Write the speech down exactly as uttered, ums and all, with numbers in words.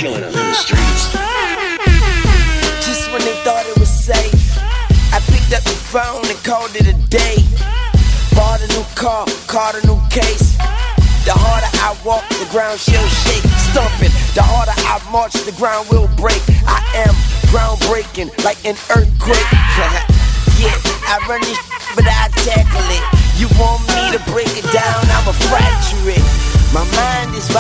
killing them in the streets. Just when they thought it was safe, I picked up the phone and called it a day. Bought a new car, caught a new case. The harder I walk, the ground she'll shake. Stomping, the harder I march, the ground will break. I am groundbreaking, like an earthquake. Yeah, I run this shit, but I tackle it. You want me to break it down, I'ma fracture it. My mind is